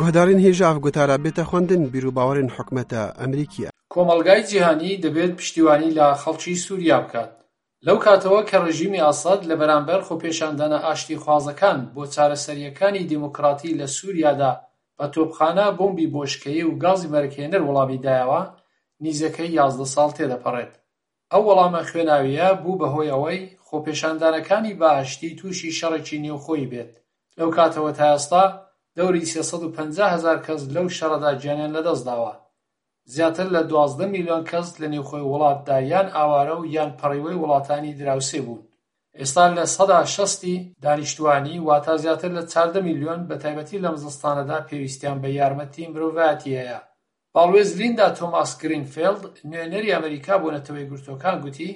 گهدارین هیجاف گوتارا بیت خوندن بیرو باورین حکومت امریکیه. کۆمەڵگای جیهانی دەبێت پشتیوانی لە خەڵکی سووریا بکات. لەو کاتەوە کە ڕژیمی ئاساد لە بەرامبەر خۆپێشاندنە ئاشتیخوازەکان بۆ چارەسەریەکانی دیموکراتی لە سووریادا بە تۆپخانە بۆمبی بۆشکەیی و گازی مەرەکێنەر وەڵامی دایەوە، نیزەکەی 11 ساڵ تێدەپەڕێت. ئەو وەڵامە خوێناویە بوو بەهۆی ئەوەی خۆپێشاندانەکانی بەهەشتی تووشی شەڕێکی نێوخۆیی بێت. لەو کاتەوە تا ئێستا دەوری 350,000 کەس لەو شەڕەدا گیانیان لەدەستداوە. زیاتر لە 12 میلیۆن کەس لە نێوخۆی وڵاتدا یان ئاوارە و یان پەڕیوەی وڵاتانی دراوسێ بوون. ئێستا لە 60% دانیشتوانی واتە زیاتر لە 14 میلیۆن بەتایبەتی لەم زستانەدا پێویستیان بە یارمەتی مرۆڤایەتی هەیە. باڵوێز لیندا تۆماس گرینفیلد نوێنەری ئەمریکا بۆ نەتەوەی گرتوەکان گوتی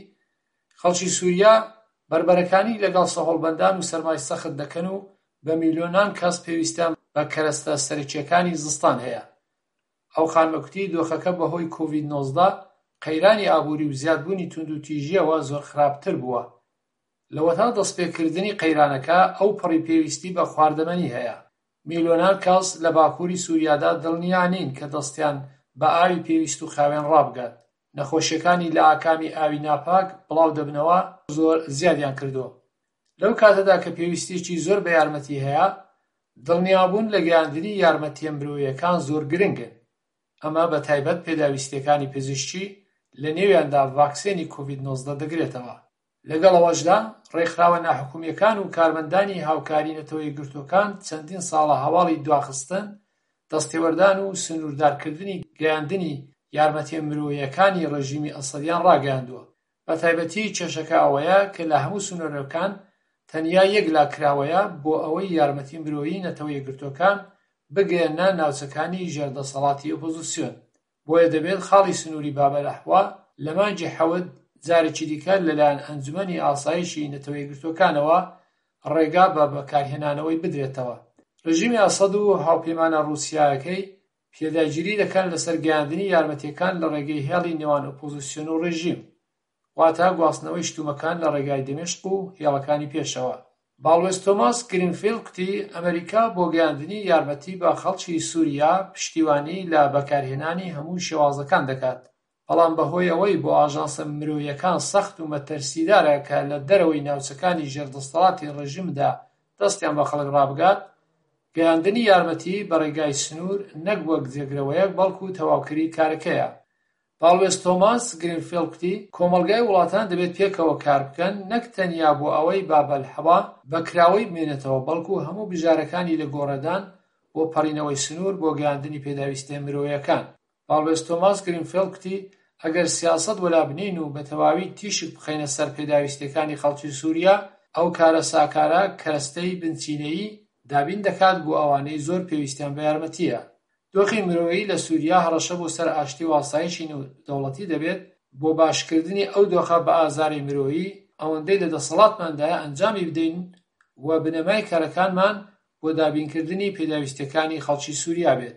خەڵکی سووریا بربەرەکانی لەگەڵ سەهۆڵبەندان و سەرمای سەخت دەکەن و بە میلیۆنان کەس پێویستیان بە کەرەستە سەرکیەکانی زستان هەیە. ئەو خانمەکوتی دۆخەکە بەهۆی کۆڤید-19 قەیرانی ئابووری و زیادبوونی توندوتیژیەوە زۆر خراپتر بووە. لەوەتا دەستپێکردنی قەیرانەکە ئەو پڕی پێویستی بە خواردەمەنی هەیە. میلیۆنان کەس لە باکووری سووریادا دڵنیا نین کە دەستیان بە ئاوی پێویست و خاوێن ڕابگات. نەخۆشیەکانی لە ئاکامی ئاوی ناپاک بڵاو دەبنەوە زۆر زیادیان کردووە. لەو کاتەدا کە پێویستیی زۆر بە یارمەتی هەیە، دڵنیابوون لە گەیاندنی یارمەتیە مرۆییەکان زۆر گرنگن. ئەمە بە تایبەت پێداویستیەکانی پزیشکی لە نێویاندا ڤاکسینی کۆڤید-19 دەگرێتەوە. لەگەڵ ئەوەشدا ڕێکخراوە ناحکومیەکان و کارمەندانی هاوکاری نەتەوەی گرتوەکان چەندین ساڵە هەواڵی دواخستن دەستێوەردان و سنووردارکردنی گەیاندنی یارمەتیە مرۆییەکانی ڕژیمی ئەسەدیان ڕاگەیاندووە. بە تایبەتی کێشەکە ئەوەیە کە لە هەموو سنوورەکان تەنیا یەک لاکراوەیە بۆ ئەوەی یارمەتی مرۆیی نەتەوەی گرتوەکان بگەیەنە ناوچەکانی ژێردەسەڵاتی ئۆپۆزیسیۆن. بۆیە دەبێت خاڵی سنووری بابەلەحوا لە مانگی 7 جارێکی دیکە لەلایەن ئەنجومەنی ئاسایشی نەتەوەی گرتوەکانەوە ڕێگا بە بەکارهێنانەوەی بدرێتەوە. ڕژیمی ئاسەد و هاوپەیمانە ڕووسیایەکەی پێداگیری دەکەن لەسەر گەیاندنی یارمەتیەکان لە ڕێگەی هێڵی نێوان ئۆپۆزیسیۆن و ڕێژیم، واتە گواستنەوەی شتومەکان لە ڕێگای دمشق و هێڵەکانی پێشەوە. باڵوێز تۆماس گرینفیلد کوتی ئەمریکا بۆ گەیاندنی یارمەتی بە خەڵکی سووریا پشتیوانی لە بەکارهێنانی هەموو شێوازەکان دەکات. بەڵام بەهۆی ئەوەی بۆ ئاژانسە مرۆییەکان سەخت و مەترسیدارە کە لە دەرەوەی ناوچەکانی ژێردەسەڵاتی ڕژیمدا دەستیان بە خەڵک ڕابگات، گەیاندنی یارمەتی بە ڕێگای سنوور نەک وەک جێگرەوەیەک بەڵکو تەواوکردنی کارەکەیە. باڵوێز تۆماس گرینفیلد کوتی کۆمەلگای وڵاتان دەبێت پێکەوە کار بکەن، نەک تەنیا بۆ ئەوەی بابەلحەوا بەکراوەی بمێنێتەوە، بەڵکو هەموو بژارەکانی لە گۆڕەدان بۆ پەڕینەوەی سنوور بۆ گەیاندنی پێداویستیە مرۆییەکان. باڵوێز تۆماس گرینفیلد کوتی ئەگەر سیاسەت وەلا بنین و بە تەواوی تیشک بخەینە سەر پێداویستیەکانی خەڵکی سووریا، ئەو کارە ساکارە کەرەستەی بنچینەیی دابین دەکات بۆ ئەوانەی زۆر پێویستیان بە یارمەتیە. دۆخی مرۆیی لە سووریا هەڕەشە بۆ سەر ئاشتی و ئاسایشی دەوڵەتی دەبێت بۆ باشکردنی ئەو دۆخە بە ئازاری مرۆیی ئەوەندەی لە دەسەڵاتماندایە ئەنجامی بدەین و بنەمای کارەکانمان بۆ دابینکردنی پێداویستیەکانی خەڵکی سووریا بێت.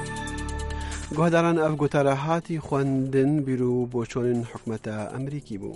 گۆداران ئەف گوتارە هاتی خوێندن بیر و بۆ چۆنین حکومەتە ئەمریکی بوو.